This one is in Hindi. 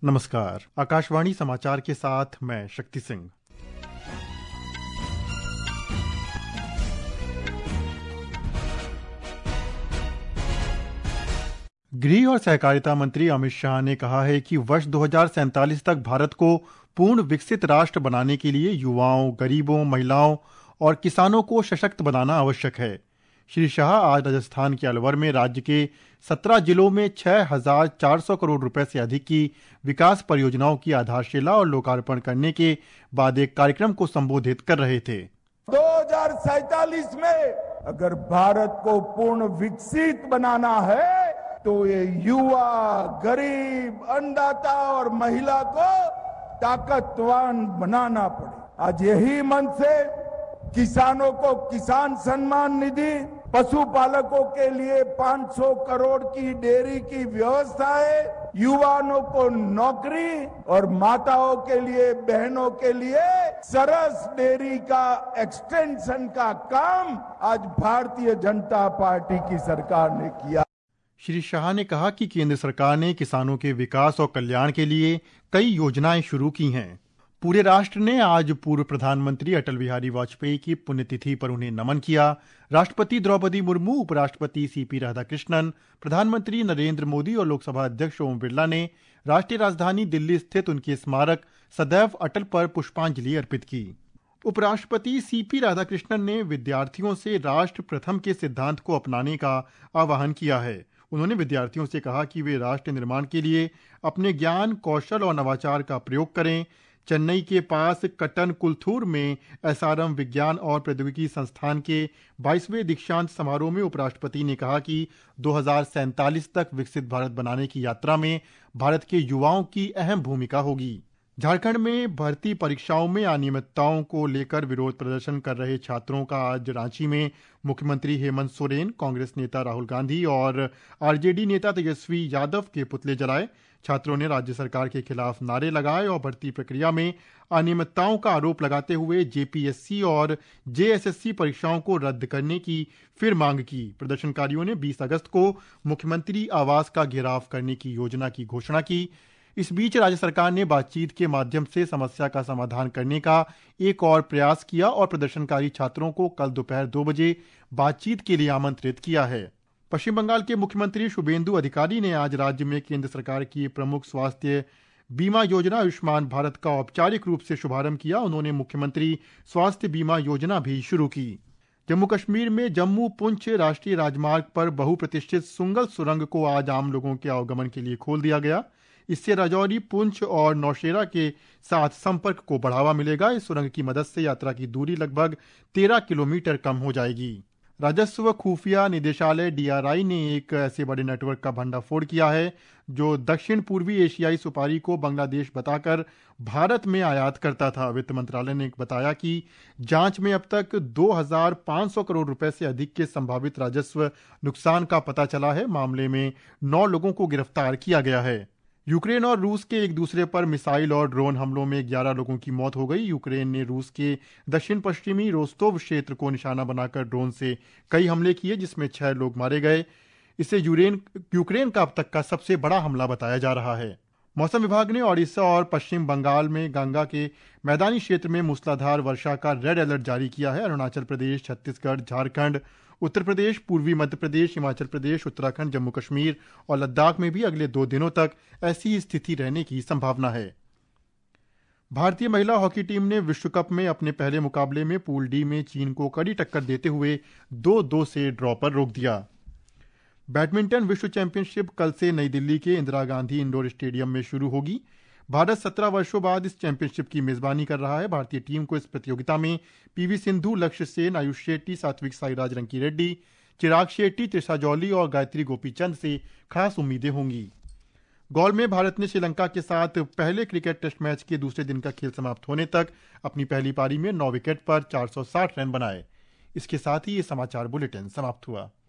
नमस्कार। आकाशवाणी समाचार के साथ मैं शक्ति सिंह। गृह और सहकारिता मंत्री अमित शाह ने कहा है कि वर्ष 2047 तक भारत को पूर्ण विकसित राष्ट्र बनाने के लिए युवाओं, गरीबों, महिलाओं और किसानों को सशक्त बनाना आवश्यक है। श्री शाह आज राजस्थान के अलवर में राज्य के 17 जिलों में 6,400 करोड़ रुपए से अधिक की विकास परियोजनाओं की आधारशिला और लोकार्पण करने के बाद एक कार्यक्रम को संबोधित कर रहे थे। 2047 में अगर भारत को पूर्ण विकसित बनाना है तो ये युवा, गरीब, अन्नदाता और महिला को ताकतवान बनाना पड़े। आज यही मन से किसानों को किसान सम्मान निधि, पशुपालकों के लिए 500 करोड़ की डेयरी की व्यवस्था है, युवाओं को नौकरी और माताओं के लिए, बहनों के लिए सरस डेयरी का एक्सटेंशन का काम आज भारतीय जनता पार्टी की सरकार ने किया। श्री शाह ने कहा कि केंद्र सरकार ने किसानों के विकास और कल्याण के लिए कई योजनाएं शुरू की हैं। पूरे राष्ट्र ने आज पूर्व प्रधानमंत्री अटल बिहारी वाजपेयी की पुण्यतिथि पर उन्हें नमन किया। राष्ट्रपति द्रौपदी मुर्मू, उपराष्ट्रपति सीपी राधाकृष्णन, प्रधानमंत्री नरेंद्र मोदी और लोकसभा अध्यक्ष ओम बिरला ने राष्ट्रीय राजधानी दिल्ली स्थित उनके स्मारक सदैव अटल पर पुष्पांजलि अर्पित की। उपराष्ट्रपति सीपी राधाकृष्णन ने विद्यार्थियों से राष्ट्र प्रथम के सिद्धांत को अपनाने का आह्वान किया है। उन्होंने विद्यार्थियों से कहा कि वे राष्ट्र निर्माण के लिए अपने ज्ञान, कौशल और नवाचार का प्रयोग करें। चेन्नई के पास कट्टनकुलथूर में एसआरएम विज्ञान और प्रौद्योगिकी संस्थान के 22वें दीक्षांत समारोह में उपराष्ट्रपति ने कहा कि 2047 तक विकसित भारत बनाने की यात्रा में भारत के युवाओं की अहम भूमिका होगी। झारखंड में भर्ती परीक्षाओं में अनियमितताओं को लेकर विरोध प्रदर्शन कर रहे छात्रों का आज रांची में मुख्यमंत्री हेमंत सोरेन, कांग्रेस नेता राहुल गांधी और आरजेडी नेता तेजस्वी यादव के पुतले जलाए। छात्रों ने राज्य सरकार के खिलाफ नारे लगाए और भर्ती प्रक्रिया में अनियमितताओं का आरोप लगाते हुए जेपीएससी और जेएसएससी परीक्षाओं को रद्द करने की फिर मांग की। प्रदर्शनकारियों ने 20 अगस्त को मुख्यमंत्री आवास का घेराव करने की योजना की घोषणा की। इस बीच राज्य सरकार ने बातचीत के माध्यम से समस्या का समाधान करने का एक और प्रयास किया और प्रदर्शनकारी छात्रों को कल दोपहर 2 बजे बातचीत के लिए आमंत्रित किया है। पश्चिम बंगाल के मुख्यमंत्री शुभेंदु अधिकारी ने आज राज्य में केंद्र सरकार की प्रमुख स्वास्थ्य बीमा योजना आयुष्मान भारत का औपचारिक रूप से शुभारंभ किया। उन्होंने मुख्यमंत्री स्वास्थ्य बीमा योजना भी शुरू की। जम्मू कश्मीर में जम्मू पुंछ राष्ट्रीय राजमार्ग पर बहुप्रतिष्ठित सुंगल सुरंग को आज आम लोगों के आवागमन के लिए खोल दिया गया। इससे राजौरी, पुंछ और नौशेरा के साथ संपर्क को बढ़ावा मिलेगा। इस सुरंग की मदद से यात्रा की दूरी लगभग 13 किलोमीटर कम हो जाएगी। राजस्व खुफिया निदेशालय डीआरआई ने एक ऐसे बड़े नेटवर्क का भंडाफोड़ किया है जो दक्षिण पूर्वी एशियाई सुपारी को बांग्लादेश बताकर भारत में आयात करता था। वित्त मंत्रालय ने बताया कि जांच में अब तक 2,500 करोड़ रुपए से अधिक के संभावित राजस्व नुकसान का पता चला है। मामले में 9 लोगों को गिरफ्तार किया गया है। यूक्रेन और रूस के एक दूसरे पर मिसाइल और ड्रोन हमलों में 11 लोगों की मौत हो गई। यूक्रेन ने रूस के दक्षिण पश्चिमी रोस्तोव क्षेत्र को निशाना बनाकर ड्रोन से कई हमले किए, जिसमें 6 लोग मारे गए। इसे यूक्रेन का अब तक का सबसे बड़ा हमला बताया जा रहा है। मौसम विभाग ने ओडिशा और पश्चिम बंगाल में गंगा के मैदानी क्षेत्र में मूसलाधार वर्षा का रेड अलर्ट जारी किया है। अरुणाचल प्रदेश, छत्तीसगढ़, झारखंड, उत्तर प्रदेश, पूर्वी मध्य प्रदेश, हिमाचल प्रदेश, उत्तराखंड, जम्मू कश्मीर और लद्दाख में भी अगले 2 दिनों तक ऐसी स्थिति रहने की संभावना है। भारतीय महिला हॉकी टीम ने विश्व कप में अपने पहले मुकाबले में पूल डी में चीन को कड़ी टक्कर देते हुए 2-2 से ड्रॉ पर रोक दिया। बैडमिंटन विश्व चैंपियनशिप कल से नई दिल्ली के इंदिरा गांधी इंडोर स्टेडियम में शुरू होगी। भारत 17 वर्षों बाद इस चैंपियनशिप की मेजबानी कर रहा है। भारतीय टीम को इस प्रतियोगिता में पीवी सिंधु, लक्ष्य सेन, आयुष शेट्टी, सात्विक साईराज रंकी रेड्डी, चिराग शेट्टी, त्रिशा जौली और गायत्री गोपीचंद से खास उम्मीदें होंगी। गोल में भारत ने श्रीलंका के साथ पहले क्रिकेट टेस्ट मैच के दूसरे दिन का खेल समाप्त होने तक अपनी पहली पारी में 9 विकेट पर 460 रन बनाए। इसके साथ ही ये समाचार बुलेटिन समाप्त हुआ।